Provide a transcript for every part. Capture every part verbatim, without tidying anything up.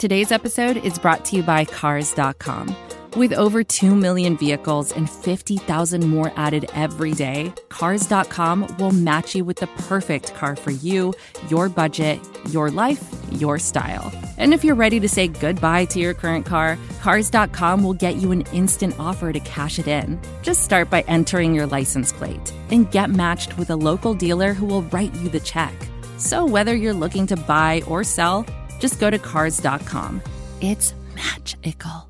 Today's episode is brought to you by Cars dot com. With over two million vehicles and fifty thousand more added every day, Cars dot com will match you with the perfect car for you, your budget, your life, your style. And if you're ready to say goodbye to your current car, Cars dot com will get you an instant offer to cash it in. Just start by entering your license plate and get matched with a local dealer who will write you the check. So whether you're looking to buy or sell, just go to Cars dot com. It's magical.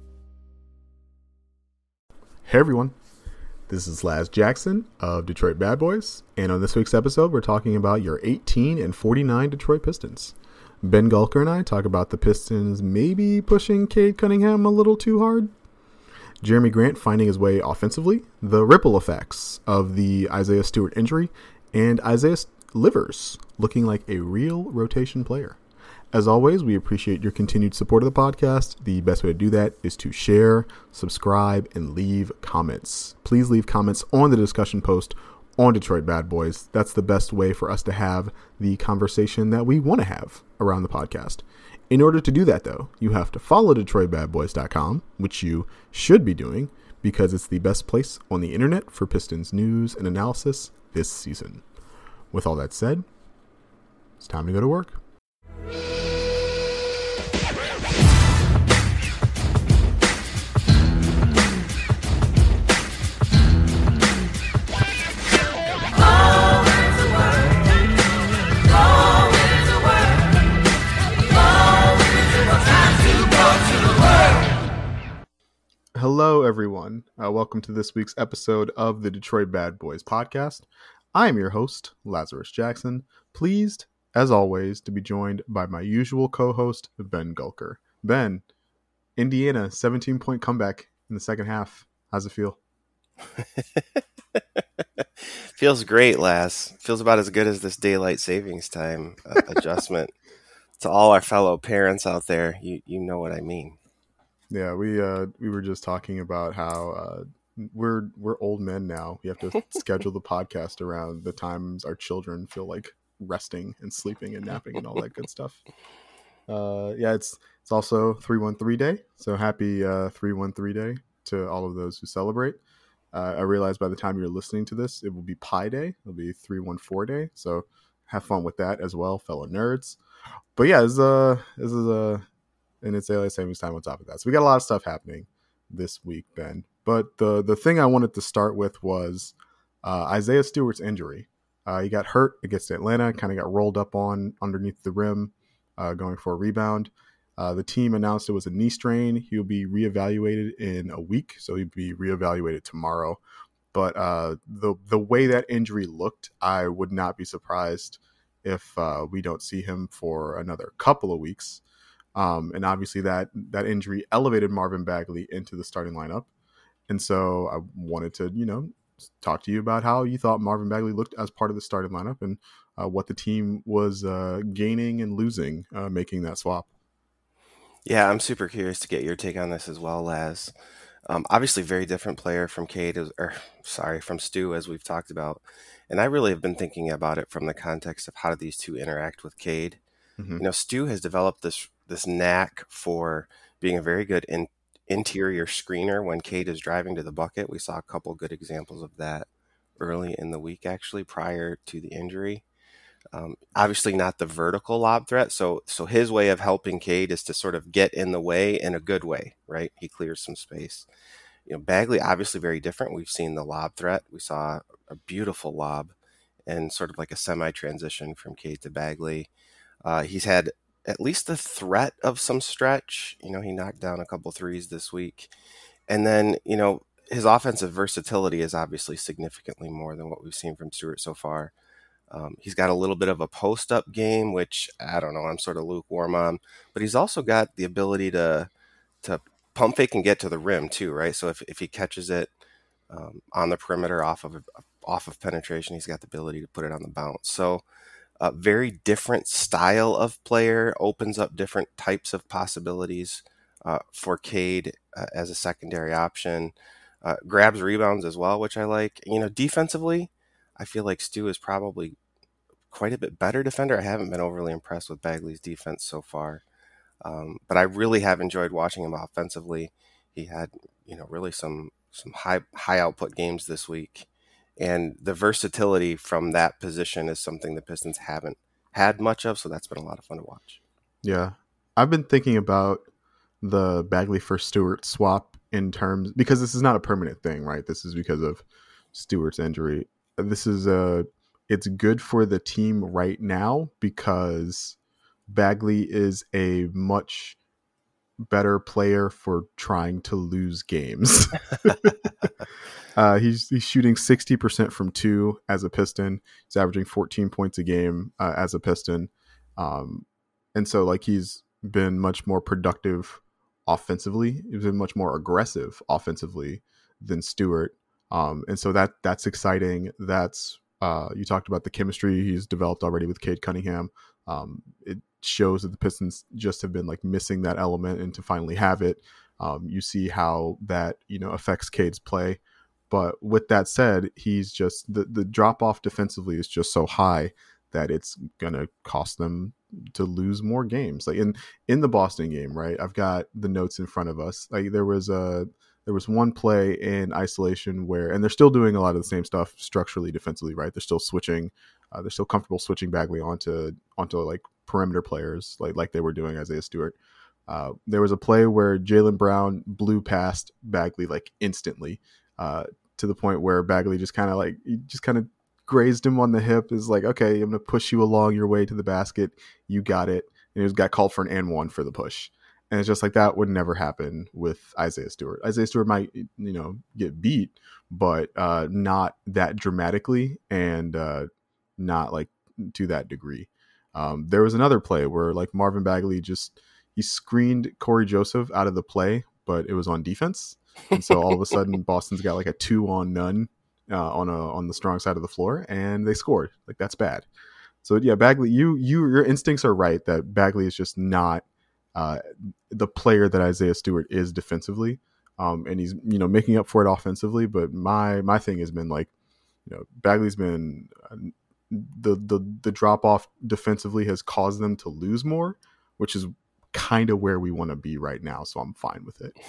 Hey everyone, this is Laz Jackson of Detroit Bad Boys, and on this week's episode we're talking about your eighteen and forty-nine Detroit Pistons. Ben Gulker and I talk about the Pistons maybe pushing Cade Cunningham a little too hard, Jeremy Grant finding his way offensively, the ripple effects of the Isaiah Stewart injury, and Isaiah Livers looking like a real rotation player. As always, we appreciate your continued support of the podcast. The best way to do that is to share, subscribe, and leave comments. Please leave comments on the discussion post on Detroit Bad Boys. That's the best way for us to have the conversation that we want to have around the podcast. In order to do that, though, you have to follow Detroit Bad Boys dot com, which you should be doing because it's the best place on the internet for Pistons news and analysis this season. With all that said, it's time to go to work. Hello, everyone. Uh, welcome to this week's episode of the Detroit Bad Boys podcast. I am your host, Lazarus Jackson. Pleased, as always, to be joined by my usual co-host, Ben Gulker. Ben, Indiana, seventeen-point comeback in the second half. How's it feel? Feels great, Laz. Feels about as good as this daylight savings time uh, adjustment. To all our fellow parents out there, you you know what I mean. Yeah, we uh, we were just talking about how uh, we're we're old men now. We have to schedule the podcast around the times our children feel like resting and sleeping and napping and all that good stuff. Uh, yeah, it's it's also three one three day, so happy uh, three one three day to all of those who celebrate. Uh, I realize by the time you're listening to this, it will be Pi Day. It'll be three one four day, so have fun with that as well, fellow nerds. But yeah, this is uh, this is a uh, and it's daylight savings time on top of that. So we got a lot of stuff happening this week, Ben. But the the thing I wanted to start with was uh, Isaiah Stewart's injury. Uh, he got hurt against Atlanta, kind of got rolled up on underneath the rim, uh, going for a rebound. Uh, the team announced it was a knee strain. He'll be reevaluated in a week, so he'll be reevaluated tomorrow. But uh, the the way that injury looked, I would not be surprised if uh, we don't see him for another couple of weeks. Um, and obviously that that injury elevated Marvin Bagley into the starting lineup. And so I wanted to, you know, talk to you about how you thought Marvin Bagley looked as part of the starting lineup and uh, what the team was uh, gaining and losing, uh, making that swap. Yeah, I'm super curious to get your take on this as well, Laz. Um, obviously, very different player from Cade, or sorry, from Stu, as we've talked about. And I really have been thinking about it from the context of how do these two interact with Cade. Mm-hmm. You know, Stu has developed this this knack for being a very good in, interior screener when Cade is driving to the bucket. We saw a couple good examples of that early in the week, actually, prior to the injury. Um, obviously not the vertical lob threat. So so his way of helping Cade is to sort of get in the way in a good way, right? He clears some space. You know, Bagley, obviously very different. We've seen the lob threat. We saw a beautiful lob and sort of like a semi-transition from Cade to Bagley. Uh, he's had at least the threat of some stretch. You know, he knocked down a couple threes this week. And then, you know, his offensive versatility is obviously significantly more than what we've seen from Stewart so far. Um, he's got a little bit of a post-up game, which, I don't know, I'm sort of lukewarm on. But he's also got the ability to to pump fake and get to the rim, too, right? So if, if he catches it um, on the perimeter off of off of penetration, he's got the ability to put it on the bounce. So a very different style of player, opens up different types of possibilities uh, for Cade uh, as a secondary option. Uh, grabs rebounds as well, which I like. You know, defensively, I feel like Stu is probably quite a bit better defender. I haven't been overly impressed with Bagley's defense so far. Um, but I really have enjoyed watching him offensively. He had, you know, really some some high high output games this week, and the versatility from that position is something the Pistons haven't had much of. So that's been a lot of fun to watch. Yeah, I've been thinking about the Bagley for Stewart swap in terms, because this is not a permanent thing, right? This is because of Stewart's injury. This is a it's good for the team right now because Bagley is a much better player for trying to lose games. uh, he's he's shooting sixty percent from two as a Piston. He's averaging fourteen points a game uh, as a Piston. Um, and so like he's been much more productive offensively. He's been much more aggressive offensively than Stewart. Um, and so that that's exciting. That's uh, you talked about the chemistry he's developed already with Cade Cunningham. Um, it shows that the Pistons just have been like missing that element, and to finally have it, um, you see how that, you know, affects Cade's play. But with that said, he's just the, the drop off defensively is just so high that it's gonna cost them to lose more games. Like in in the Boston game, right? I've got the notes in front of us. Like there was a there was one play in isolation where, and they're still doing a lot of the same stuff structurally, defensively, right? They're still switching. Uh, they're still comfortable switching Bagley onto onto like perimeter players, like like they were doing Isaiah Stewart. Uh, there was a play where Jaylen Brown blew past Bagley like instantly, uh, to the point where Bagley just kind of like he just kind of grazed him on the hip. Is like, okay, I'm gonna push you along your way to the basket. You got it. And it got called for an and one for the push. And it's just like that would never happen with Isaiah Stewart. Isaiah Stewart might, you know, get beat, but uh, not that dramatically, and uh, not like to that degree. Um, there was another play where like Marvin Bagley just he screened Corey Joseph out of the play, but it was on defense, and so all of a sudden Boston's got like a two on none uh, on a on the strong side of the floor, and they scored. Like that's bad. So yeah, Bagley, you you your instincts are right that Bagley is just not uh, the player that Isaiah Stewart is defensively, um, and he's you know making up for it offensively. But my my thing has been like, you know, Bagley's been uh, the the the drop off defensively has caused them to lose more, which is kind of where we want to be right now. So I'm fine with it.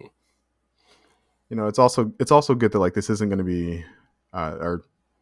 You know, it's also it's also good that like this isn't going to be, uh, or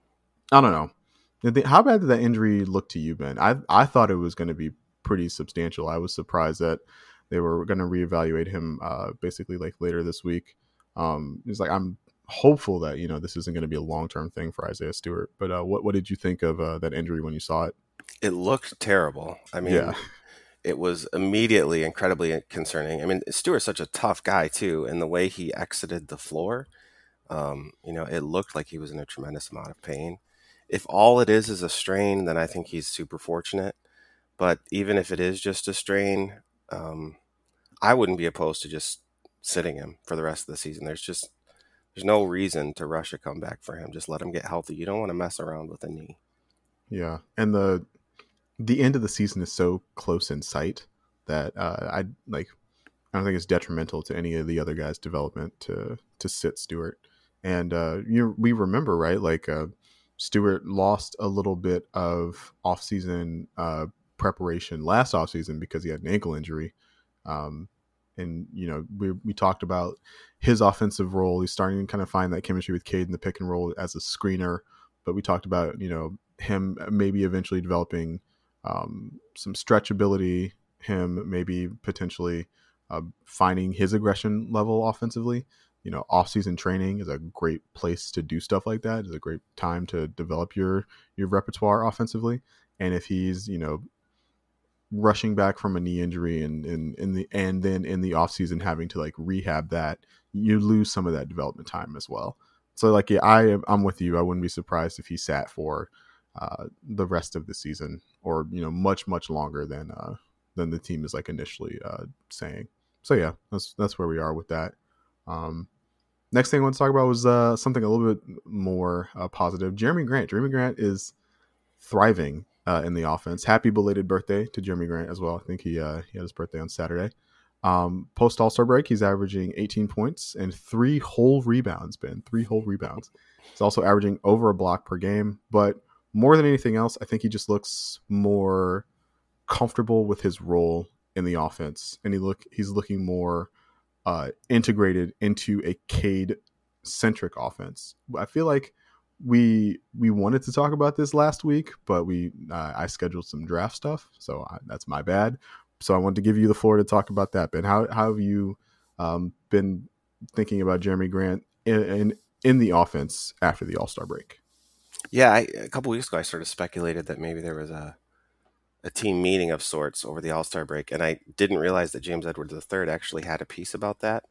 I don't know. How bad did that injury look to you, Ben? I I thought it was going to be pretty substantial. I was surprised that they were going to reevaluate him uh, basically like later this week. Um, it's like I'm hopeful that you know this isn't going to be a long term thing for Isaiah Stewart. But uh, what what did you think of uh, that injury when you saw it? It looked terrible. I mean, yeah. It was immediately incredibly concerning. I mean, Stewart's such a tough guy too, and the way he exited the floor, um, you know, it looked like he was in a tremendous amount of pain. If all it is is a strain, then I think he's super fortunate. But even if it is just a strain, um, I wouldn't be opposed to just sitting him for the rest of the season. There's just there's no reason to rush a comeback for him. Just let him get healthy. You don't want to mess around with a knee. Yeah, and the the end of the season is so close in sight that uh, I like. I don't think it's detrimental to any of the other guys' development to to sit Stewart. And uh, you we remember right, like uh, Stewart lost a little bit of offseason uh, preparation last offseason because he had an ankle injury. Um, and you know we we talked about his offensive role. He's starting to kind of find that chemistry with Cade in the pick and roll as a screener. But we talked about you know him maybe eventually developing um, some stretchability. Him maybe potentially uh, finding his aggression level offensively. You know, off-season training is a great place to do stuff like that. It's a great time to develop your your repertoire offensively. And if he's, you know, rushing back from a knee injury and in, in the and then in the off-season having to like rehab that, you lose some of that development time as well. So like, yeah, I am I'm with you. I wouldn't be surprised if he sat for uh, the rest of the season, or you know, much much longer than uh, than the team is like initially uh, saying. So yeah, that's that's where we are with that. Um, next thing I want to talk about was uh, something a little bit more uh, positive. Jeremy Grant. Jeremy Grant is thriving uh, in the offense. Happy belated birthday to Jeremy Grant as well. I think he uh, he had his birthday on Saturday. Um, Post All-Star break, he's averaging eighteen points and three whole rebounds, Ben. Three whole rebounds. He's also averaging over a block per game. But more than anything else, I think he just looks more comfortable with his role in the offense, and he look he's looking more uh, integrated into a Cade centric offense. I feel like we we wanted to talk about this last week, but we uh, I scheduled some draft stuff, so I, that's my bad. So I wanted to give you the floor to talk about that. Ben, how how have you um, been thinking about Jeremy Grant in, in in the offense after the All-Star break? Yeah, I, a couple weeks ago, I sort of speculated that maybe there was a a team meeting of sorts over the All-Star break, and I didn't realize that James Edwards the third actually had a piece about that.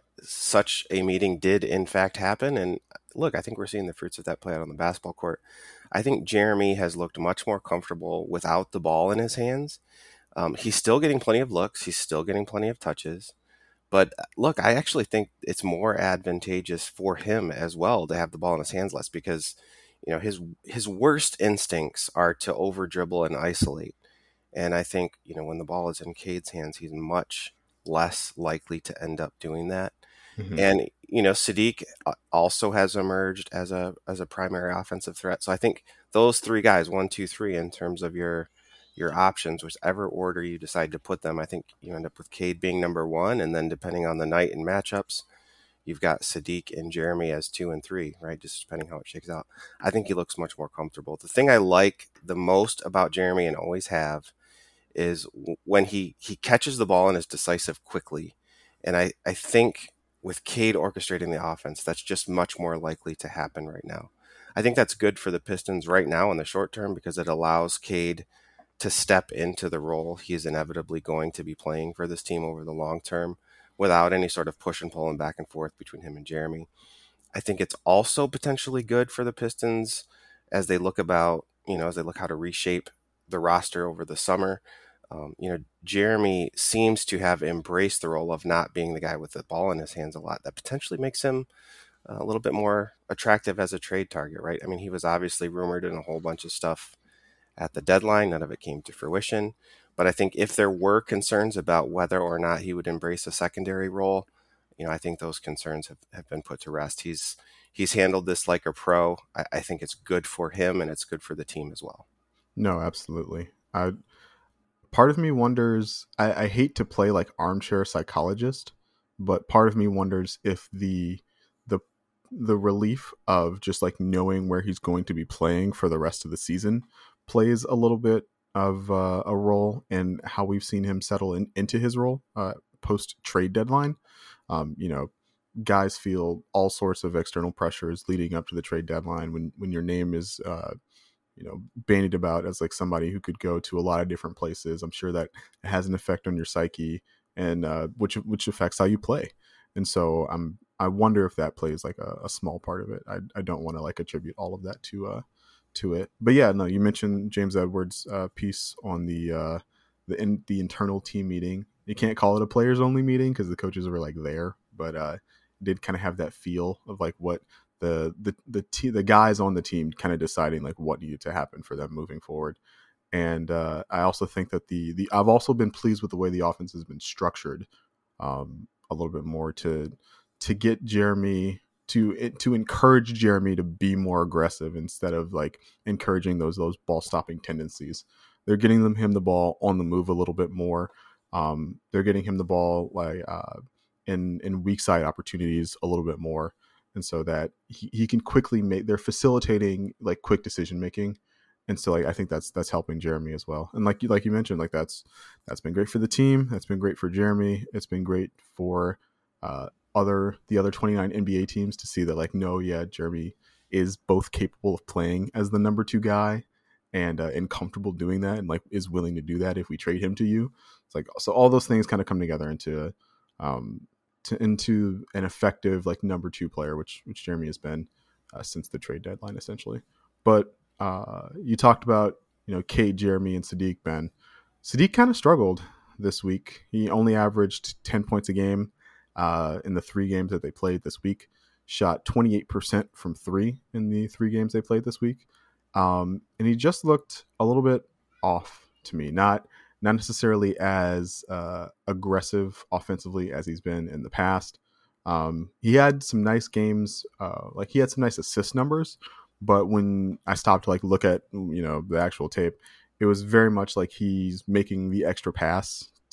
Such a meeting did in fact happen, and look, I think we're seeing the fruits of that play out on the basketball court. I think Jeremy has looked much more comfortable without the ball in his hands. Um, he's still getting plenty of looks. He's still getting plenty of touches. But look, I actually think it's more advantageous for him as well to have the ball in his hands less, because you know his his worst instincts are to over dribble and isolate. And I think you know when the ball is in Cade's hands, he's much less likely to end up doing that. Mm-hmm. And you know Saddiq also has emerged as a as a primary offensive threat. So I think those three guys, one, two, three, in terms of your your options, whichever order you decide to put them, I think you end up with Cade being number one, and then depending on the night and matchups, you've got Saddiq and Jeremy as two and three, right? Just depending how it shakes out. I think he looks much more comfortable. The thing I like the most about Jeremy, and always have, is when he, he catches the ball and is decisive quickly. And I, I think with Cade orchestrating the offense, that's just much more likely to happen right now. I think that's good for the Pistons right now in the short term, because it allows Cade to step into the role he is inevitably going to be playing for this team over the long term without any sort of push and pull and back and forth between him and Jeremy. I think it's also potentially good for the Pistons as they look about, you know, as they look how to reshape the roster over the summer. Um, you know, Jeremy seems to have embraced the role of not being the guy with the ball in his hands a lot. That potentially makes him a little bit more attractive as a trade target, right? I mean, he was obviously rumored in a whole bunch of stuff at the deadline. None of it came to fruition. But I think if there were concerns about whether or not he would embrace a secondary role, you know, I think those concerns have, have been put to rest. He's he's handled this like a pro. I, I think it's good for him, and it's good for the team as well. No, absolutely. I, part of me wonders, I, I hate to play like armchair psychologist, but part of me wonders if the the the relief of just like knowing where he's going to be playing for the rest of the season plays a little bit of uh, a role in how we've seen him settle in, into his role uh, post trade deadline. Um, you know, guys feel all sorts of external pressures leading up to the trade deadline when when your name is uh, you know bandied about as like somebody who could go to a lot of different places. I'm sure that it has an effect on your psyche, and uh, which which affects how you play. And so I'm I wonder if that plays like a, a small part of it. I I don't want to like attribute all of that to uh to it, but yeah, no. You mentioned James Edwards' uh, piece on the uh, the in, the internal team meeting. You can't call it a players only meeting because the coaches were like there, but uh, did kind of have that feel of like what the the the te- the guys on the team kind of deciding like what needed to happen for them moving forward. And uh, I also think that the the I've also been pleased with the way the offense has been structured um, a little bit more to to get Jeremy. to to encourage Jeremy to be more aggressive instead of like encouraging those those ball stopping tendencies. They're getting them him the ball on the move a little bit more. Um, they're getting him the ball like uh, in in weak side opportunities a little bit more, and so that he, he can quickly make. They're facilitating like quick decision making, and so like I think that's that's helping Jeremy as well. And like you like you mentioned, like that's that's been great for the team. That's been great for Jeremy. It's been great for. Uh, other the other twenty-nine N B A teams to see that like no yeah Jeremy is both capable of playing as the number two guy and uh, and comfortable doing that, and like is willing to do that if we trade him to you. It's like so all those things kind of come together into um to, into an effective like number two player, which which Jeremy has been uh, since the trade deadline essentially. But uh you talked about you know Cade, Jeremy, and Saddiq. Ben Saddiq kind of struggled this week. He only averaged ten points a game Uh, in the three games that they played this week, shot twenty-eight percent from three in the three games they played this week. Um, and he just looked a little bit off to me, not, not necessarily as uh, aggressive offensively as he's been in the past. Um, he had some nice games, uh, like he had some nice assist numbers, but when I stopped to like look at, you know, the actual tape, it was very much like he's making the extra pass to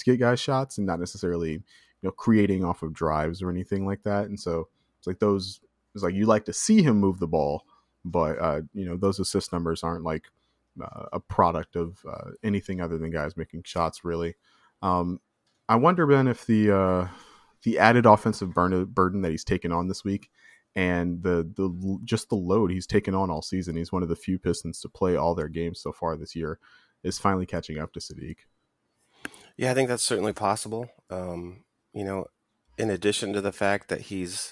get guys shots and not necessarily, you know, creating off of drives or anything like that. And so it's like those, it's like you like to see him move the ball, but, uh, you know, those assist numbers aren't like uh, a product of uh, anything other than guys making shots, really. Um, I wonder, Ben, if the uh, the added offensive burden, burden that he's taken on this week and the the just the load he's taken on all season, he's one of the few Pistons to play all their games so far this year, is finally catching up to Saddiq. Yeah, I think that's certainly possible. Um, you know, in addition to the fact that he's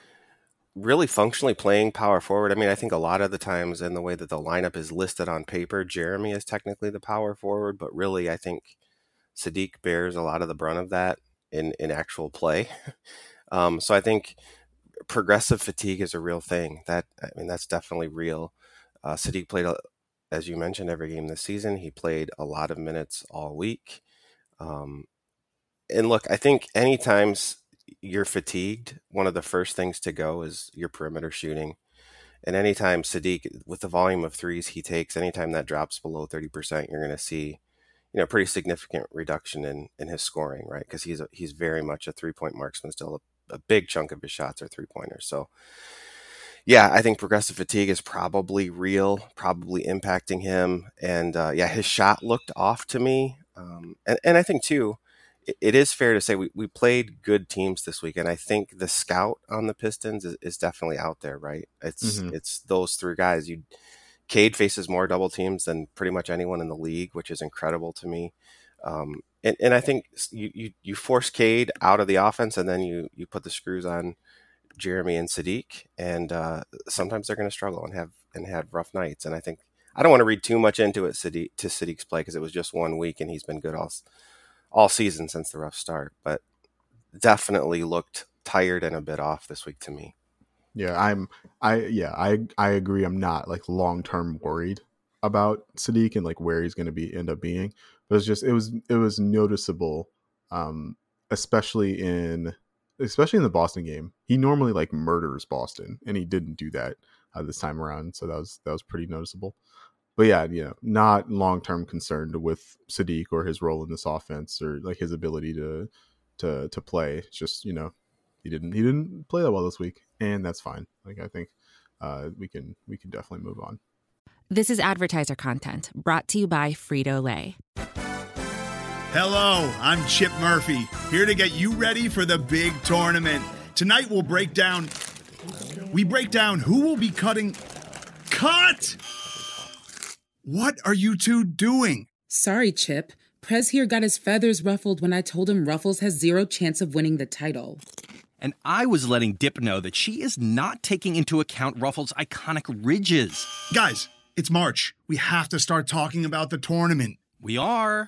really functionally playing power forward. I mean, I think a lot of the times in the way that the lineup is listed on paper, Jeremy is technically the power forward, but really I think Saddiq bears a lot of the brunt of that in, in actual play. um, so I think progressive fatigue is a real thing. That I mean, that's definitely real. Uh, Saddiq played, as you mentioned, every game this season. He played a lot of minutes all week. Um, and look, I think anytime you're fatigued, one of the first things to go is your perimeter shooting. And anytime Saddiq, with the volume of threes he takes, anytime that drops below thirty percent, you're going to see, you know, pretty significant reduction in, in his scoring, right? Because he's a, he's very much a three-point marksman still. A, a big chunk of his shots are three-pointers. So, yeah, I think progressive fatigue is probably real, probably impacting him. And, uh, yeah, his shot looked off to me. Um, and, and I think, too, it, it is fair to say we, we played good teams this week. And I think the scout on the Pistons is, is definitely out there, right? It's mm-hmm. it's those three guys. You Cade faces more double teams than pretty much anyone in the league, which is incredible to me. Um, and, and I think you, you, you force Cade out of the offense, and then you, you put the screws on Jeremy and Saddiq, and uh, sometimes they're going to struggle and have and have rough nights. And I think I don't want to read too much into it Saddiq, to Saddiq's play, because it was just one week, and he's been good all all season since the rough start. But definitely looked tired and a bit off this week to me. Yeah, I'm. I yeah, I I agree. I'm not like long term worried about Saddiq and like where he's going to be end up being. But it's just it was it was noticeable, um, especially in especially in the Boston game. He normally like murders Boston, and he didn't do that uh, this time around. So that was that was pretty noticeable. But yeah, you know, not long term concerned with Saddiq or his role in this offense or like his ability to to to play. It's just, you know, he didn't he didn't play that well this week, and that's fine. Like I think uh, we can we can definitely move on. This is advertiser content brought to you by Frito-Lay. Hello, I'm Chip Murphy, here to get you ready for the big tournament. Tonight we'll break down we break down who will be cutting cut. What are you two doing? Sorry, Chip. Prez here got his feathers ruffled when I told him Ruffles has zero chance of winning the title. And I was letting Dip know that she is not taking into account Ruffles' iconic ridges. Guys, it's March. We have to start talking about the tournament. We are.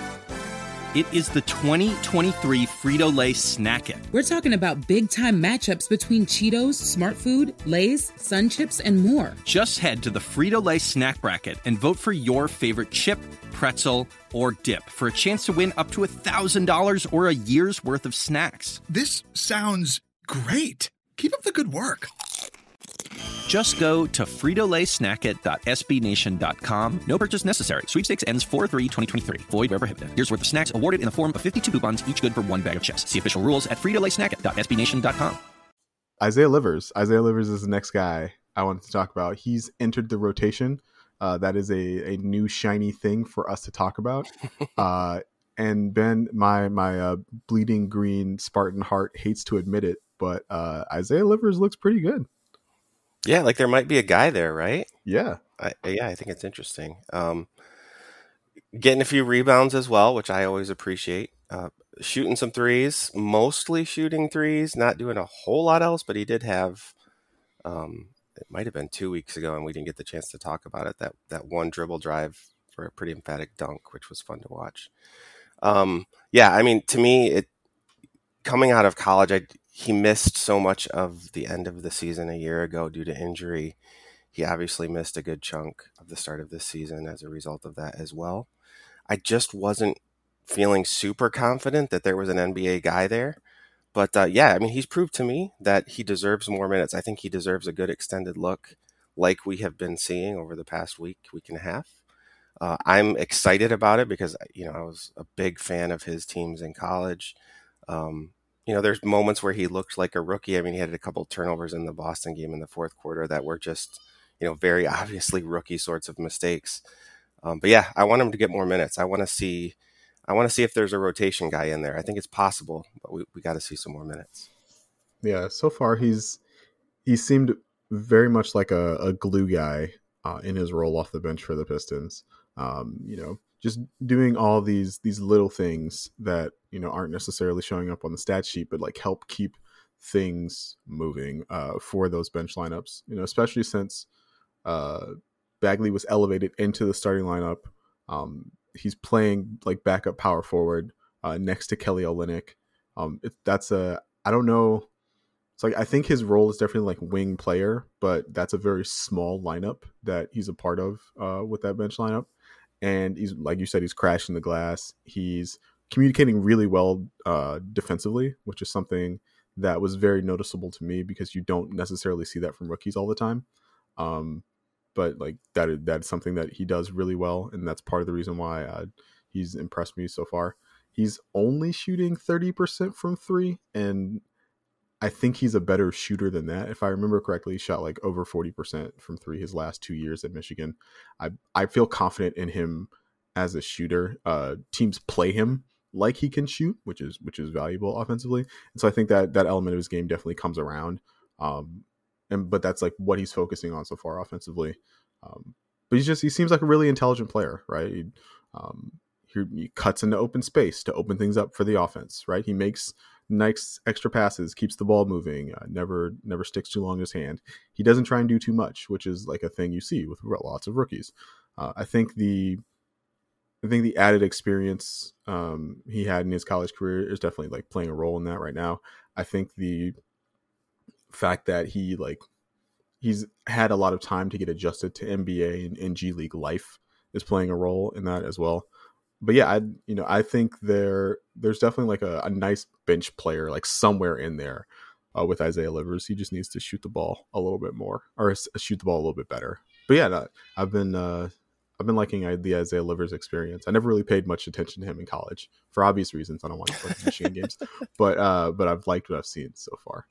It is the twenty twenty-three Frito-Lay Snack It. We're talking about big-time matchups between Cheetos, Smart Food, Lay's, Sun Chips, and more. Just head to the Frito-Lay Snack Bracket and vote for your favorite chip, pretzel, or dip for a chance to win up to one thousand dollars or a year's worth of snacks. This sounds great. Keep up the good work. Just go to Frito Lay Snack It dot S B Nation dot com. No purchase necessary. Sweepstakes ends four three twenty twenty-three. Void where prohibited. Here's worth of snacks awarded in the form of fifty-two coupons, each good for one bag of chips. See official rules at Frito Lay Snack It dot S B Nation dot com. Isaiah Livers. Isaiah Livers is the next guy I wanted to talk about. He's entered the rotation. Uh, that is a, a new shiny thing for us to talk about. uh, and Ben, my my uh, bleeding green Spartan heart hates to admit it, but uh, Isaiah Livers looks pretty good. Yeah, like there might be a guy there, right? Yeah. I, yeah, I think it's interesting. Um, getting a few rebounds as well, which I always appreciate. Uh, shooting some threes, mostly shooting threes, not doing a whole lot else, but he did have, um, it might have been two weeks ago, and we didn't get the chance to talk about it, that, that one dribble drive for a pretty emphatic dunk, which was fun to watch. Um, yeah, I mean, to me, it coming out of college, I he missed so much of the end of the season a year ago due to injury. He obviously missed a good chunk of the start of this season as a result of that as well. I just wasn't feeling super confident that there was an N B A guy there. But uh, yeah, I mean, he's proved to me that he deserves more minutes. I think he deserves a good extended look like we have been seeing over the past week, week and a half. Uh, I'm excited about it because, you know, I was a big fan of his teams in college. Um, you know, there's moments where he looked like a rookie. I mean, he had a couple turnovers in the Boston game in the fourth quarter that were just, you know, very obviously rookie sorts of mistakes. Um, but yeah, I want him to get more minutes. I want to see, I want to see if there's a rotation guy in there. I think it's possible, but we, we got to see some more minutes. Yeah, so far he's he seemed very much like a, a glue guy uh, in his role off the bench for the Pistons. Um, you know, just doing all these these little things that, you know, aren't necessarily showing up on the stat sheet, but like help keep things moving uh, for those bench lineups. You know, especially since uh, Bagley was elevated into the starting lineup. Um, he's playing like backup power forward uh, next to Kelly Olynyk. Um, it, that's a I don't know. It's like I think his role is definitely like wing player, but that's a very small lineup that he's a part of uh, with that bench lineup. And he's, like you said, he's crashing the glass. He's communicating really well uh, defensively, which is something that was very noticeable to me because you don't necessarily see that from rookies all the time. Um, but like that is, that's something that he does really well, and that's part of the reason why uh, he's impressed me so far. He's only shooting thirty percent from three, and I think he's a better shooter than that. If I remember correctly, he shot like over forty percent from three his last two years at Michigan. I I feel confident in him as a shooter. Uh, teams play him like he can shoot, which is which is valuable offensively. And so I think that that element of his game definitely comes around. Um, and but that's like what he's focusing on so far offensively. Um, but he's just he seems like a really intelligent player, right? He, um, he, he cuts into open space to open things up for the offense, right? He makes nice extra passes, keeps the ball moving, uh, never never sticks too long in his hand. He doesn't try and do too much, which is like a thing you see with lots of rookies. Uh, I think the I think the added experience um, he had in his college career is definitely like playing a role in that right now. I think the fact that he like he's had a lot of time to get adjusted to N B A and, and G League life is playing a role in that as well. But yeah, I you know I think there there's definitely like a, a nice bench player like somewhere in there uh, with Isaiah Livers. He just needs to shoot the ball a little bit more or shoot the ball a little bit better. But yeah, no, I've been uh, I've been liking the Isaiah Livers experience. I never really paid much attention to him in college for obvious reasons. I don't watch like Michigan games, but uh, but I've liked what I've seen so far.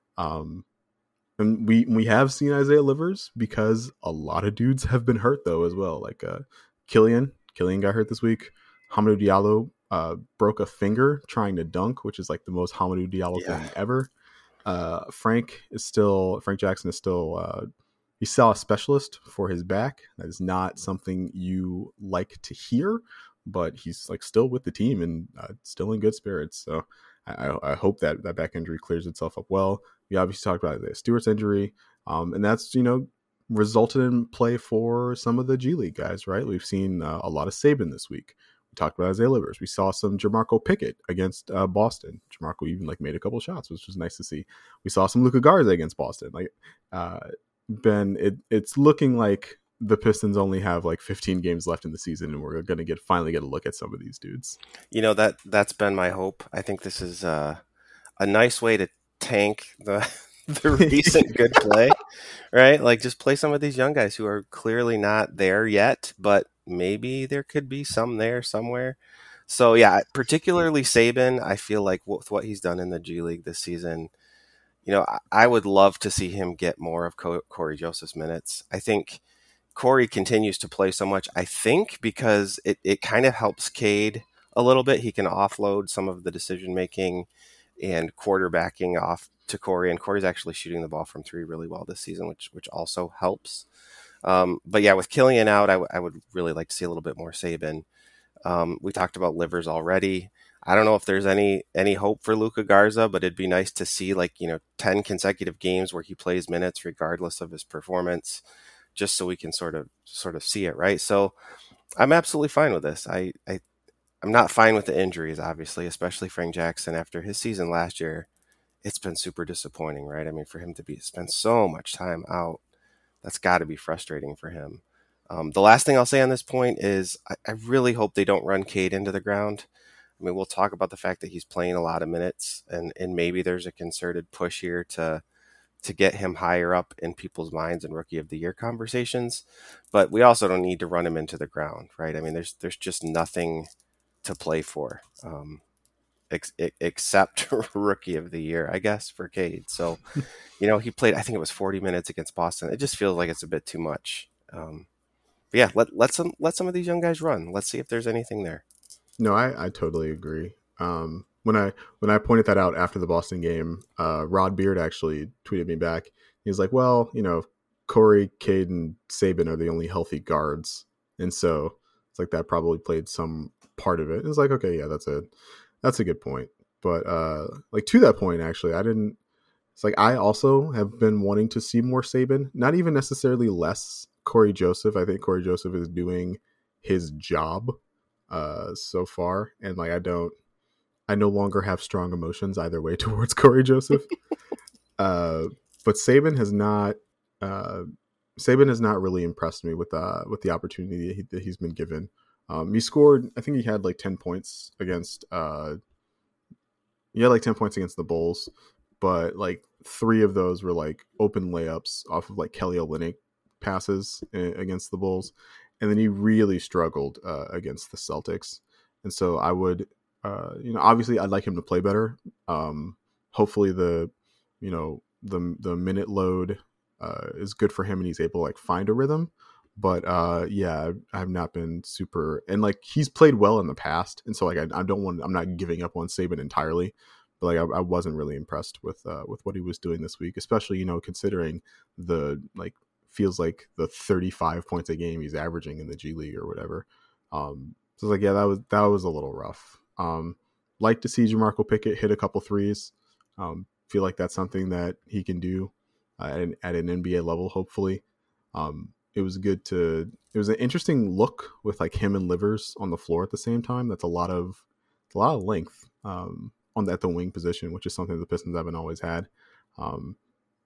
Um, and we we have seen Isaiah Livers because a lot of dudes have been hurt though as well. Like uh, Killian, Killian got hurt this week. Hamidou Diallo uh, broke a finger trying to dunk, which is like the most Hamidou Diallo yeah. thing ever. Uh, Frank is still Frank Jackson is still uh, he saw a specialist for his back. That is not something you like to hear, but he's like still with the team and uh, still in good spirits. So I, I hope that that back injury clears itself up well. We obviously talked about Isaiah Stewart's injury, um, and that's you know resulted in play for some of the G League guys. Right, we've seen uh, a lot of Saban this week. Talked about Isaiah Livers. We saw some Jamarco Pickett against uh, Boston. Jamarco even like made a couple shots, which was nice to see. We saw some Luka Garza against Boston. Like uh, Ben, it, it's looking like the Pistons only have like fifteen games left in the season, and we're going to get finally get a look at some of these dudes. You know that that's been my hope. I think this is uh, a nice way to tank the the recent good play, right? Like just play some of these young guys who are clearly not there yet, but maybe there could be some there somewhere. So yeah, particularly Saban, I feel like with what he's done in the G League this season, you know, I would love to see him get more of Corey Joseph's minutes. I think Corey continues to play so much, I think, because it, it kind of helps Cade a little bit. He can offload some of the decision-making and quarterbacking off to Corey, and Corey's actually shooting the ball from three really well this season, which which also helps. Um, but yeah, with Killian out, I, w- I would really like to see a little bit more Saban. Um, we talked about Livers already. I don't know if there's any any hope for Luka Garza, but it'd be nice to see like, you know, ten consecutive games where he plays minutes regardless of his performance, just so we can sort of sort of see it, right? So I'm absolutely fine with this. I, I I'm not fine with the injuries, obviously, especially Frank Jackson after his season last year. It's been super disappointing, right? I mean, for him to be spend so much time out, that's got to be frustrating for him. Um, the last thing I'll say on this point is I, I really hope they don't run Cade into the ground. I mean, we'll talk about the fact that he's playing a lot of minutes, and, and maybe there's a concerted push here to to get him higher up in people's minds and rookie of the year conversations, but we also don't need to run him into the ground, right? I mean, there's there's just nothing to play for, um, ex- except rookie of the year, I guess, for Cade. So, you know, he played, I think it was forty minutes against Boston. It just feels like it's a bit too much. Um, but yeah, let let some let some of these young guys run. Let's see if there's anything there. No, I, I totally agree. Um, when I when I pointed that out after the Boston game, uh, Rod Beard actually tweeted me back. He was like, "Well, you know, Corey, Cade, and Saban are the only healthy guards, and so it's like that probably played some part of it." And it's like, okay, yeah, that's a that's a good point. But uh, like to that point, actually, I didn't. It's like I also have been wanting to see more Saban, not even necessarily less Corey Joseph. I think Corey Joseph is doing his job uh so far, and like I don't I no longer have strong emotions either way towards Corey Joseph. uh but Saban has not uh Saban has not really impressed me with uh with the opportunity that, he, that he's been given. Um he scored, I think he had like ten points against uh he had like ten points against the Bulls, but like three of those were like open layups off of like Kelly Olynyk passes against the Bulls. And then he really struggled uh, against the Celtics. And so I would, uh, you know, obviously I'd like him to play better. Um, hopefully the, you know, the the minute load uh, is good for him and he's able to like find a rhythm. But uh, yeah, I've not been super, and like he's played well in the past. And so like I, I don't want, I'm not giving up on Saban entirely. But like I, I wasn't really impressed with uh, with what he was doing this week, especially, you know, considering the like, feels like the thirty-five points a game he's averaging in the G League or whatever. Um, so like, yeah, that was, that was a little rough. Um, like to see Jamarco Pickett hit a couple threes. Um, feel like that's something that he can do uh, at, an, at an N B A level, hopefully. Um, it was good to, it was an interesting look with like him and Livers on the floor at the same time. That's a lot of, a lot of length um, on the, at the wing position, which is something the Pistons haven't always had. Um,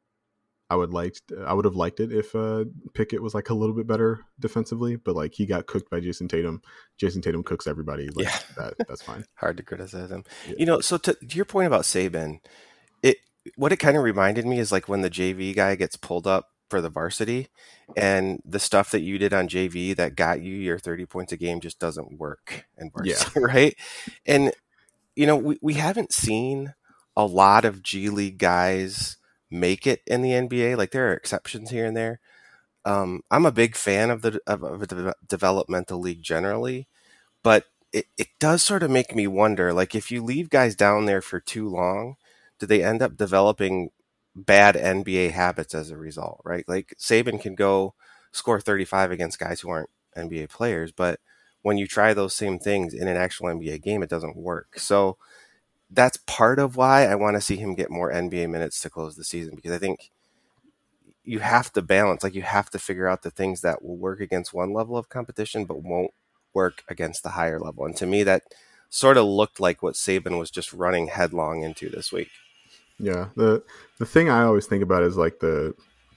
I would like I would have liked it if uh, Pickett was like a little bit better defensively, but like he got cooked by Jason Tatum. Jason Tatum cooks everybody. Like, yeah, that, that's fine. Hard to criticize him. Yeah. You know, so to, to your point about Saban, it what it kind of reminded me is like when the J V guy gets pulled up for the varsity, and the stuff that you did on J V that got you your thirty points a game just doesn't work in varsity, yeah. right? And you know, we we haven't seen a lot of G League guys make it in the N B A. Like there are exceptions here and there. Um, I'm a big fan of the of, of a developmental league generally, but it, it does sort of make me wonder, like if you leave guys down there for too long, do they end up developing bad N B A habits as a result, right? Like Saban can go score thirty-five against guys who aren't N B A players, but when you try those same things in an actual N B A game, it doesn't work. So that's part of why I want to see him get more N B A minutes to close the season, because I think you have to balance, like you have to figure out the things that will work against one level of competition, but won't work against the higher level. And to me, that sort of looked like what Saban was just running headlong into this week. Yeah. The, the thing I always think about is like the,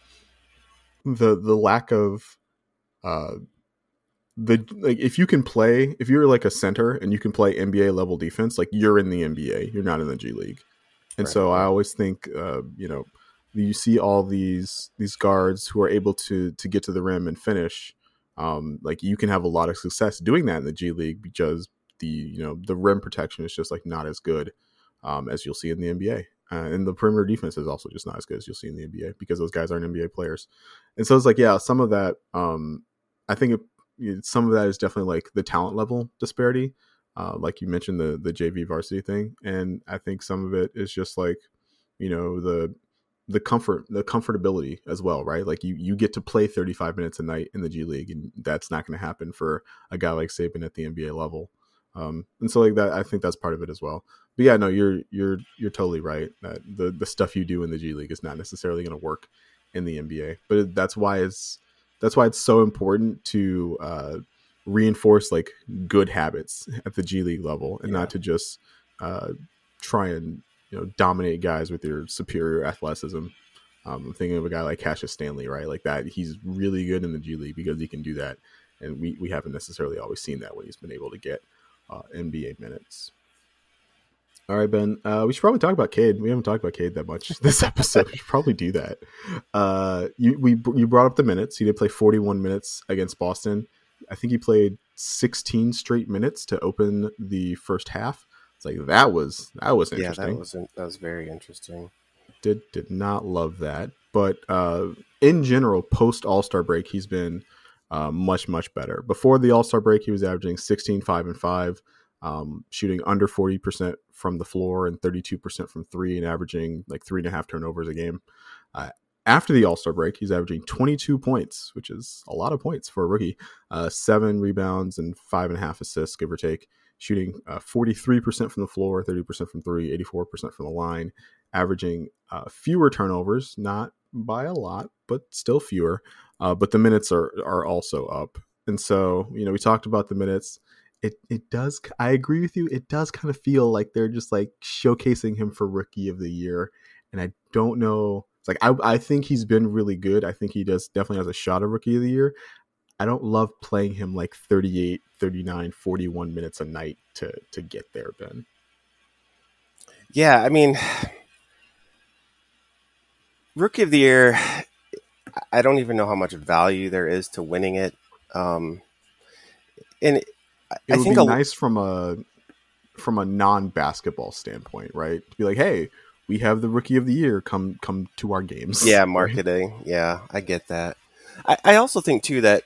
the, the lack of, uh, the like if you can play, if you're like a center and you can play N B A level defense, like you're in the N B A, you're not in the G League. And right. so I always think uh you know, you see all these these guards who are able to to get to the rim and finish. Um like you can have a lot of success doing that in the G League because the you know the rim protection is just like not as good um as you'll see in the N B A. Uh, and the perimeter defense is also just not as good as you'll see in the N B A because those guys aren't N B A players. And so it's like, yeah, some of that um I think it some of that is definitely like the talent level disparity, uh, like you mentioned the the J V varsity thing, and I think some of it is just like, you know, the the comfort, the comfortability as well, right? Like you you get to play thirty-five minutes a night in the G League, and that's not going to happen for a guy like Saban at the N B A level, um, and so like that, I think that's part of it as well. But yeah, no, you're you're you're totally right that the the stuff you do in the G League is not necessarily going to work in the N B A, but that's why it's. That's why it's so important to uh, reinforce like good habits at the G League level, and yeah. not to just uh, try and you know dominate guys with your superior athleticism. Um, I'm thinking of a guy like Cassius Stanley, right? Like that, he's really good in the G League because he can do that, and we we haven't necessarily always seen that when he's been able to get uh, N B A minutes. All right, Ben. Uh, we should probably talk about Cade. We haven't talked about Cade that much this episode. We should probably do that. Uh, you we you brought up the minutes. He did play forty-one minutes against Boston. I think he played sixteen straight minutes to open the first half. It's like that was that was interesting. Yeah, that was that was very interesting. Did did not love that, but uh, in general, post All-Star break, he's been uh, much much better. Before the All-Star break, he was averaging sixteen, five, and five. Um, shooting under forty percent from the floor and thirty-two percent from three and averaging like three and a half turnovers a game. Uh, after the All-Star break, he's averaging twenty-two points, which is a lot of points for a rookie. Uh, seven rebounds and five and a half assists, give or take. Shooting uh, forty-three percent from the floor, thirty percent from three, eighty-four percent from the line. Averaging uh, fewer turnovers, not by a lot, but still fewer. Uh, but the minutes are are also up. And so, you know, we talked about the minutes. It it does. I agree with you. It does kind of feel like they're just like showcasing him for Rookie of the Year, and I don't know. It's like I I think he's been really good. I think he does definitely has a shot at Rookie of the Year. I don't love playing him like thirty-eight, thirty-nine, forty-one minutes a night to to get there, Ben. Yeah, I mean, Rookie of the Year. I don't even know how much value there is to winning it, um, and. It I would think be a, nice from a from a non-basketball standpoint, right? To be like, hey, we have the Rookie of the Year. Come come to our games. Yeah, marketing. Right? Yeah, I get that. I, I also think too that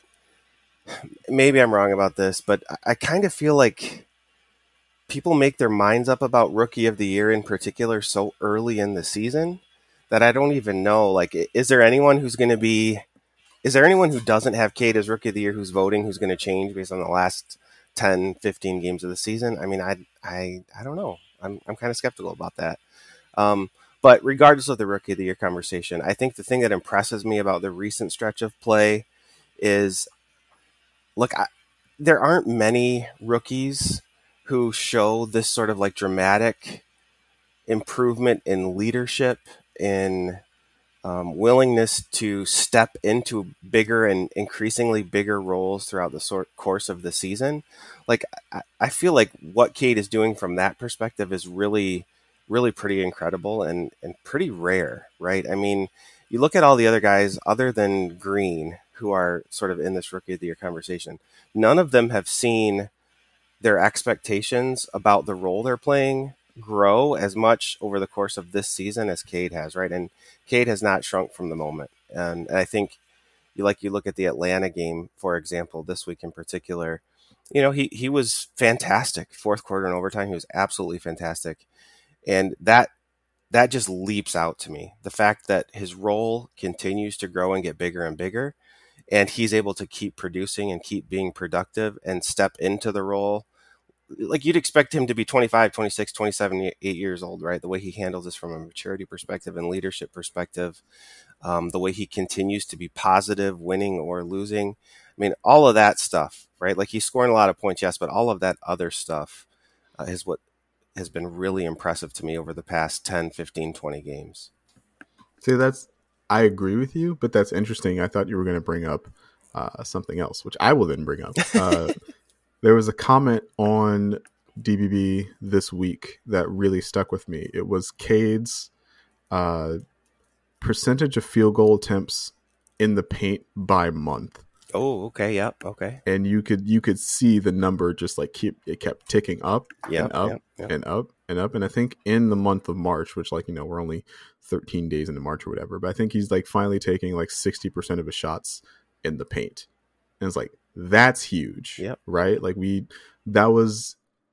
maybe I'm wrong about this, but I, I kind of feel like people make their minds up about Rookie of the Year in particular so early in the season that I don't even know. Like, is there anyone who's going to be? Is there anyone who doesn't have Cade as Rookie of the Year who's voting who's going to change based on the last ten, fifteen games of the season? I mean, I, I, I don't know. I'm, I'm kind of skeptical about that. Um, but regardless of the Rookie of the Year conversation, I think the thing that impresses me about the recent stretch of play is, look, I, there aren't many rookies who show this sort of like dramatic improvement in leadership, in Um, willingness to step into bigger and increasingly bigger roles throughout the sort course of the season. Like, I, I feel like what Cade is doing from that perspective is really, really pretty incredible and, and pretty rare, right? I mean, you look at all the other guys other than Green who are sort of in this Rookie of the Year conversation. None of them have seen their expectations about the role they're playing grow as much over the course of this season as Cade has, right? And Cade has not shrunk from the moment. And, and I think you like you look at the Atlanta game, for example, this week in particular, you know, he he was fantastic. Fourth quarter and overtime, he was absolutely fantastic. And that that just leaps out to me. The fact that his role continues to grow and get bigger and bigger, and he's able to keep producing and keep being productive and step into the role. Like, you'd expect him to be twenty-five, twenty-six, twenty-seven, eight years old, right? The way he handles this from a maturity perspective and leadership perspective, um, the way he continues to be positive, winning or losing. I mean, all of that stuff, right? Like, he's scoring a lot of points, yes, but all of that other stuff uh, is what has been really impressive to me over the past ten, fifteen, twenty games. See, that's, I agree with you, but that's interesting. I thought you were going to bring up uh, something else, which I will then bring up. Uh, There was a comment on D B B this week that really stuck with me. It was Cade's uh, percentage of field goal attempts in the paint by month. Oh, okay, yep, okay. And you could you could see the number just like keep it kept ticking up yep, and up yep, yep. and up and up. And I think in the month of March, which, like, you know, we're only thirteen days into March or whatever, but I think he's like finally taking like sixty percent of his shots in the paint. And it's like, that's huge, yep. right? Like, we, that was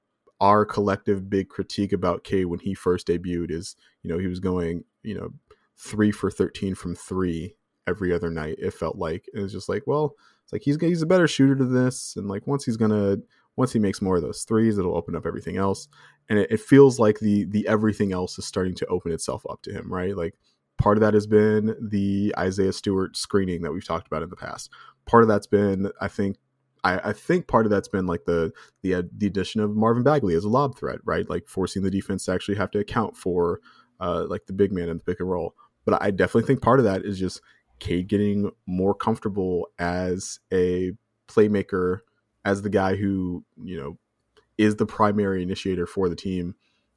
our collective big critique about Cade when he first debuted is, you know, he was going, you know, three for thirteen from three every other night. It felt like, it was just like, well, it's like, he's, he's a better shooter to this. And like, once he's going to, once he makes more of those threes, it'll open up everything else. And it, it feels like the, the everything else is starting to open itself up to him, right? Like, part of that has been the Isaiah Stewart screening that we've talked about in the past. Part of that's been, I think, I, I think part of that's been like the the uh, the addition of Marvin Bagley as a lob threat, right? Like, forcing the defense to actually have to account for uh, like the big man in the pick and roll. But I definitely think part of that is just Cade getting more comfortable as a playmaker, as the guy who, you know, is the primary initiator for the team.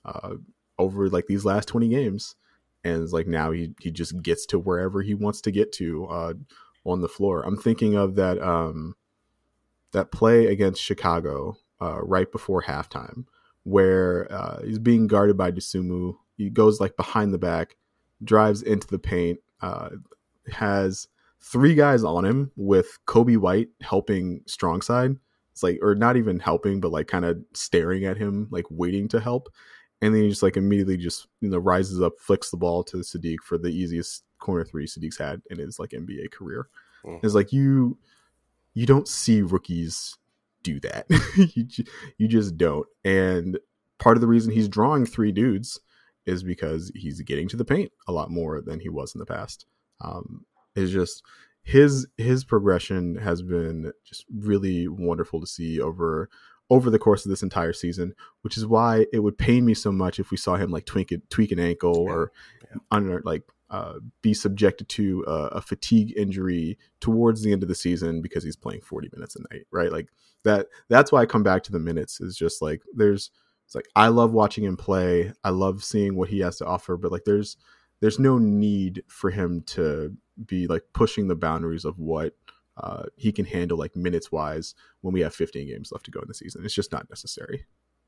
uh, over like these last twenty games. And it's like now he, he just gets to wherever he wants to get to uh, on the floor. I'm thinking of that um, that play against Chicago uh, right before halftime where uh, he's being guarded by Dosunmu. He goes like behind the back, drives into the paint, uh, has three guys on him with Kobe White helping strong side. It's like, or not even helping, but like kind of staring at him, like waiting to help. And then he just like immediately just, you know, rises up, flicks the ball to Sadiq for the easiest corner three Sadiq's had in his like N B A career. Mm. It's like you, you don't see rookies do that. you, you just don't. And part of the reason he's drawing three dudes is because he's getting to the paint a lot more than he was in the past. Um, it's just his his progression has been just really wonderful to see over over the course of this entire season, which is why it would pain me so much if we saw him like tweak it, tweak an ankle yeah. or yeah. under like uh, be subjected to a, a fatigue injury towards the end of the season because he's playing forty minutes a night, right? Like that. That's why I come back to the minutes. Is just like there's. It's like I love watching him play. I love seeing what he has to offer, but like there's there's no need for him to be like pushing the boundaries of what uh, he can handle like minutes wise when we have fifteen games left to go in the season. It's just not necessary.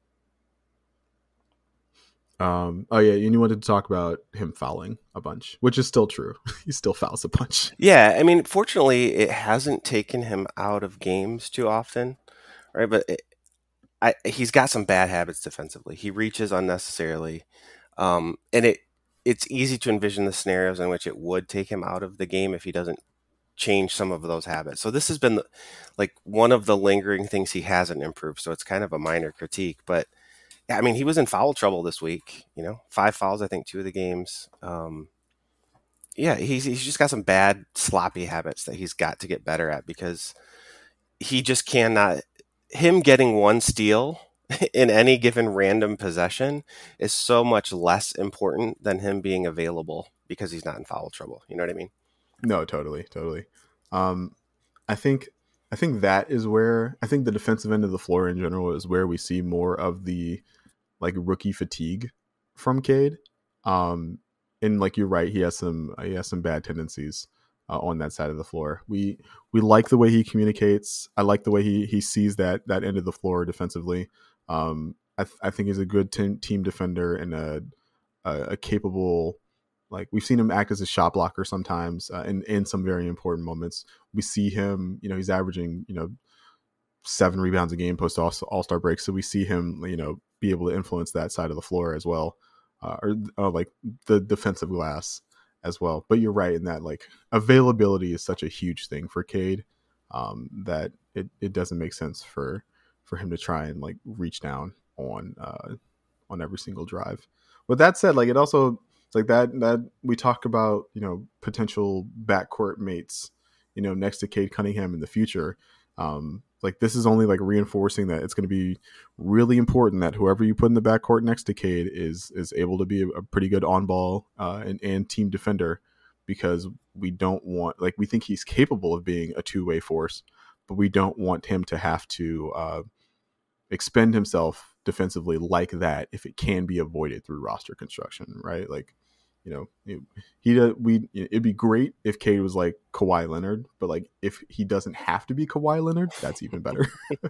Um, oh yeah, and you wanted to talk about him fouling a bunch, which is still true. He still fouls a bunch. Yeah, I mean, fortunately, it hasn't taken him out of games too often, right? But it, I, he's got some bad habits defensively. He reaches unnecessarily, um, and it it's easy to envision the scenarios in which it would take him out of the game if he doesn't change some of those habits. So this has been the, like one of the lingering things he hasn't improved. So it's kind of a minor critique, but I mean, he was in foul trouble this week. You know, five fouls, I think, two of the games. Um, yeah, he's he's just got some bad sloppy habits that he's got to get better at because he just cannot. Him getting one steal in any given random possession is so much less important than him being available because he's not in foul trouble. You know what I mean? No, totally, totally. Um, I think I think that is where I think the defensive end of the floor in general is where we see more of the like rookie fatigue from Cade. Um, and like you're right, he has some he has some bad tendencies uh, on that side of the floor. We we like the way he communicates. I like the way he he sees that that end of the floor defensively. Um, I th- I think he's a good t- team defender and a, a a capable. Like we've seen him act as a shot blocker sometimes uh, in in some very important moments. We see him, you know, he's averaging you know seven rebounds a game post all all star break. So we see him, you know, be able to influence that side of the floor as well. Uh, or, or like the defensive glass as well. But you're right in that like availability is such a huge thing for Cade um, that it, it doesn't make sense for for him to try and like reach down on uh, on every single drive. With that said, like it also it's like that that we talk about, you know, potential backcourt mates, you know, next to Cade Cunningham in the future. Um, like this is only like reinforcing that it's going to be really important that whoever you put in the backcourt next to Cade is is able to be a, a pretty good on ball uh, and, and team defender, because we don't want like we think he's capable of being a two way force, but we don't want him to have to uh, expend himself defensively like that if it can be avoided through roster construction, right? Like, you know, it, he we it'd be great if Cade was like Kawhi Leonard, but like if he doesn't have to be Kawhi Leonard, that's even better.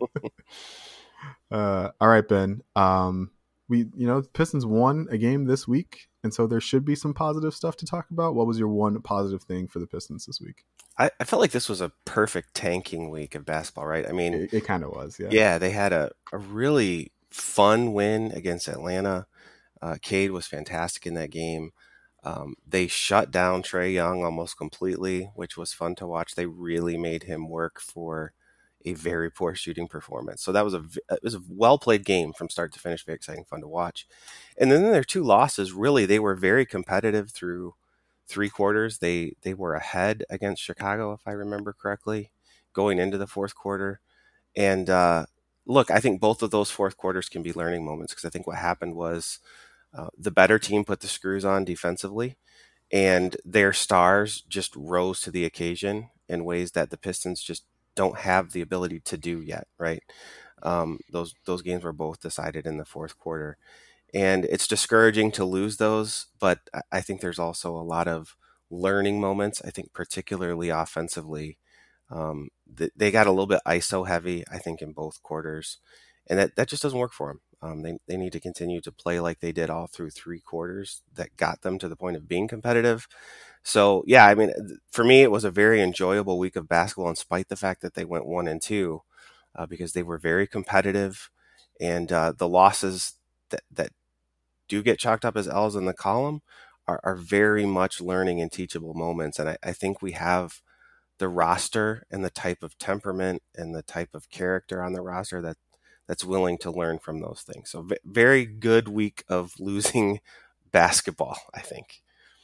uh, all right, Ben. Um, we you know Pistons won a game this week, and so there should be some positive stuff to talk about. What was your one positive thing for the Pistons this week? I, I felt like this was a perfect tanking week of basketball, right? I mean, it, it kind of was, yeah. Yeah, they had a, a really fun win against Atlanta. Uh, Cade was fantastic in that game. Um, they shut down Trae Young almost completely, which was fun to watch. They really made him work for a very poor shooting performance. So that was a it was a well played game from start to finish. Very exciting, fun to watch. And then their two losses, really, they were very competitive through three quarters. They they were ahead against Chicago, if I remember correctly, going into the fourth quarter. And uh, look, I think both of those fourth quarters can be learning moments, because I think what happened was Uh, the better team put the screws on defensively, and their stars just rose to the occasion in ways that the Pistons just don't have the ability to do yet, right? Um, those those games were both decided in the fourth quarter. And it's discouraging to lose those, but I think there's also a lot of learning moments. I think particularly offensively, um, th- they got a little bit I S O heavy, I think, in both quarters, and that, that just doesn't work for them. Um, they, they need to continue to play like they did all through three quarters that got them to the point of being competitive. So, yeah, I mean, for me, it was a very enjoyable week of basketball in spite the fact that they went one and two uh, because they were very competitive, and uh, the losses that, that do get chalked up as L's in the column are, are very much learning and teachable moments. And I, I think we have the roster and the type of temperament and the type of character on the roster that that's willing to learn from those things. So v- very good week of losing basketball, I think.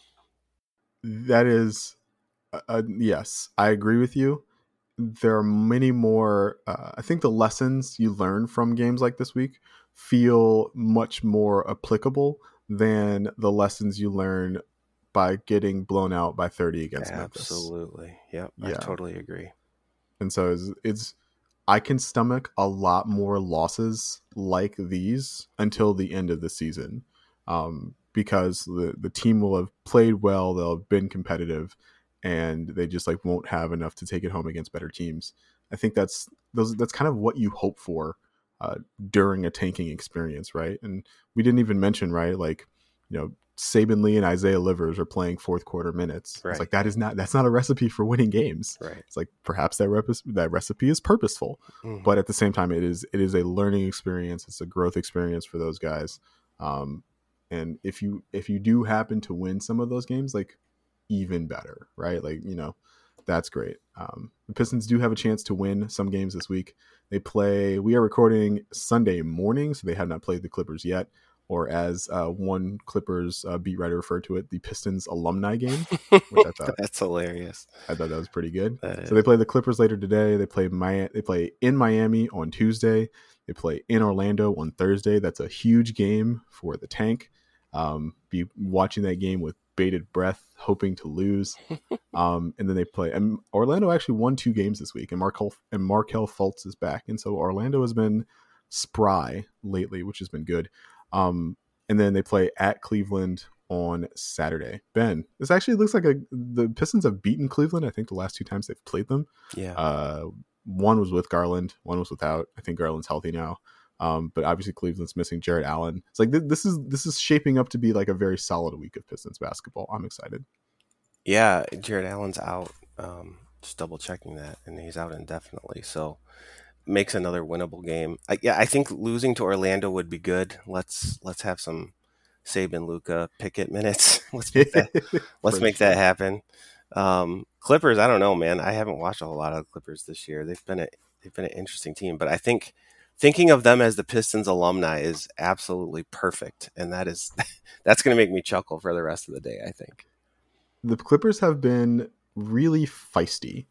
That is, uh, yes, I agree with you. There are many more. Uh, I think the lessons you learn from games like this week feel much more applicable than the lessons you learn by getting blown out by thirty against Memphis. Absolutely. Yep. Yeah. I totally agree. And so it's, it's, I can stomach a lot more losses like these until the end of the season. Um, because the, the team will have played well, they'll have been competitive, and they just like won't have enough to take it home against better teams. I think that's those that's kind of what you hope for uh, during a tanking experience, right? And we didn't even mention, right, like, you know, Saben Lee and Isaiah Livers are playing fourth quarter minutes. Right. It's like that is not that's not a recipe for winning games. Right. It's like perhaps that rep- that recipe is purposeful, mm-hmm. but at the same time, it is it is a learning experience. It's a growth experience for those guys. Um, and if you if you do happen to win some of those games, like, even better, right? Like, you know, that's great. Um, the Pistons do have a chance to win some games this week. They play. We are recording Sunday morning, so they have not played the Clippers yet. Or as uh, one Clippers uh, beat writer referred to it, the Pistons alumni game, which I thought that's hilarious. I thought that was pretty good. That so they play the Clippers later today. They play Mi- They play in Miami on Tuesday. They play in Orlando on Thursday. That's a huge game for the tank. Um, be watching that game with bated breath, hoping to lose. Um, and then they play. And Orlando actually won two games this week, and Markel and Markel Fultz is back, and so Orlando has been spry lately, which has been good. Um, and then they play at Cleveland on Saturday. Ben, this actually looks like a the Pistons have beaten Cleveland, I think, the last two times they've played them. Yeah. Uh, one was with Garland, one was without. I think Garland's healthy now. Um, but obviously Cleveland's missing Jarrett Allen. It's like th- this is this is shaping up to be like a very solid week of Pistons basketball. I'm excited. Yeah, Jarrett Allen's out. Um, just double checking that, and he's out indefinitely. So makes another winnable game. I, yeah, I think losing to Orlando would be good. Let's let's have some Saben Luka Pickett minutes. let's make that, let's make that happen. Um, Clippers, I don't know, man. I haven't watched a whole lot of the Clippers this year. They've been a they've been an interesting team, but I think thinking of them as the Pistons alumni is absolutely perfect, and that is that's going to make me chuckle for the rest of the day, I think. The Clippers have been really feisty.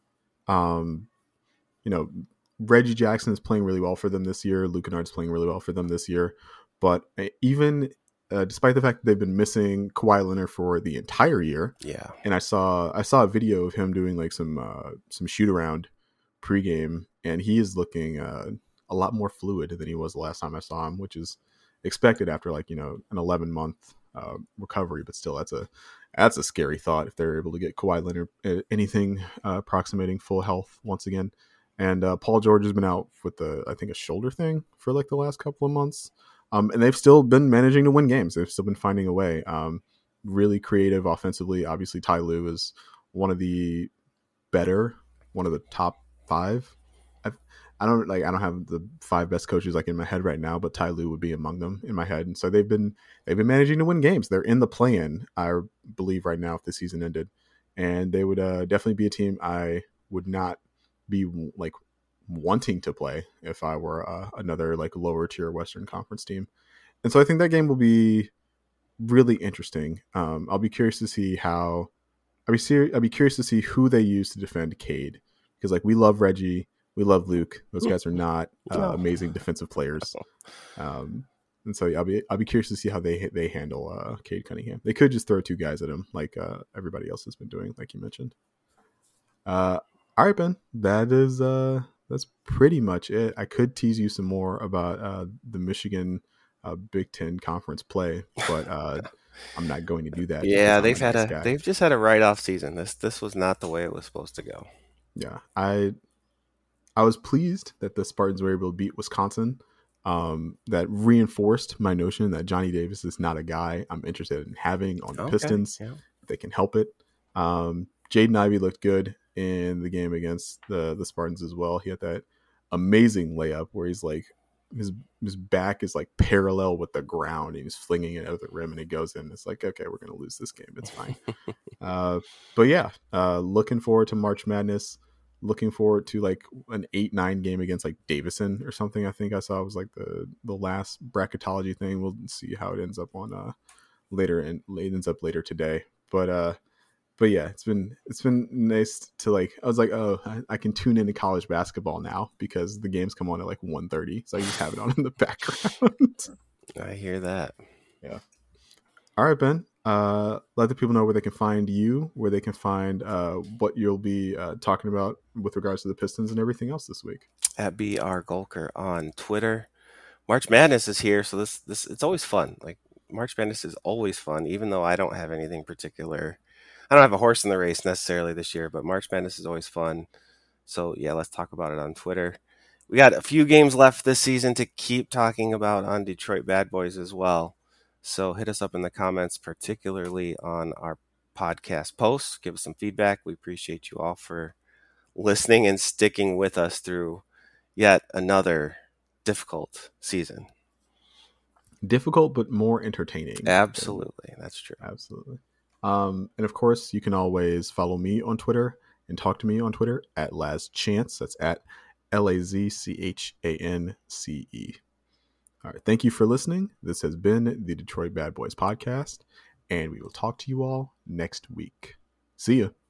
Um, you know, Reggie Jackson is playing really well for them this year. Luke Kennard's playing really well for them this year. But even uh, despite the fact that they've been missing Kawhi Leonard for the entire year, yeah. And I saw I saw a video of him doing like some uh, some shoot around pregame, and he is looking uh, a lot more fluid than he was the last time I saw him, which is expected after like you know an eleven month uh, recovery. But still, that's a that's a scary thought if they're able to get Kawhi Leonard uh, anything uh, approximating full health once again. And uh, Paul George has been out with the, I think, a shoulder thing for like the last couple of months. Um, and they've still been managing to win games. They've still been finding a way. Um, really creative offensively. Obviously, Ty Lue is one of the better, one of the top five. I've, I don't like. I don't have the five best coaches like in my head right now, but Ty Lue would be among them in my head. And so they've been they've been managing to win games. They're in the play-in, I believe, right now if the season ended, and they would uh, definitely be a team I would not be like wanting to play if I were uh, another like lower tier Western Conference team. And so I think that game will be really interesting. Um, I'll be curious to see how I'll be ser- I'll be curious to see who they use to defend Cade, because like we love Reggie, we love Luke. Those guys are not uh, no. amazing defensive players. Um, and so I'll be I'll be curious to see how they they handle uh, Cade Cunningham. They could just throw two guys at him like uh, everybody else has been doing, like you mentioned. Uh, all right, Ben. That is uh, that's pretty much it. I could tease you some more about uh, the Michigan uh, Big Ten conference play, but uh, I'm not going to do that. Yeah, because I'm they've a had nice a guy. they've just had a write off season. This this was not the way it was supposed to go. Yeah, I I was pleased that the Spartans were able to beat Wisconsin. Um, that reinforced my notion that Johnny Davis is not a guy I'm interested in having on the Okay, Pistons. yeah. If they can help it. Um, Jaden Ivey looked good in the game against the the Spartans as well. He had that amazing layup where he's like his his back is like parallel with the ground and he's flinging it out of the rim and it goes in. It's like, okay, we're gonna lose this game. It's fine. uh, but yeah, uh, looking forward to March Madness. Looking forward to like an eight nine game against like Davison or something. I think I saw it was like the the last bracketology thing. We'll see how it ends up on uh later and it ends up later today. But uh, but yeah, it's been it's been nice to like. I was like, oh, I, I can tune into college basketball now because the games come on at like one thirty, so I just have it on in the background. I hear that. Yeah. All right, Ben. Uh, let the people know where they can find you, where they can find uh, what you'll be uh, talking about with regards to the Pistons and everything else this week. At B R Golker on Twitter. March Madness is here, so this this it's always fun. Like March Madness is always fun, even though I don't have anything particular. I don't have a horse in the race necessarily this year, but March Madness is always fun. So yeah, let's talk about it on Twitter. We got a few games left this season to keep talking about on Detroit Bad Boys as well. So hit us up in the comments, particularly on our podcast posts. Give us some feedback. We appreciate you all for listening and sticking with us through yet another difficult season. Difficult, but more entertaining. Absolutely. That's true. Absolutely. Um, and of course, you can always follow me on Twitter and talk to me on Twitter at LazChance. That's at L A Z C H A N C E. All right. Thank you for listening. This has been the Detroit Bad Boys podcast, and we will talk to you all next week. See ya.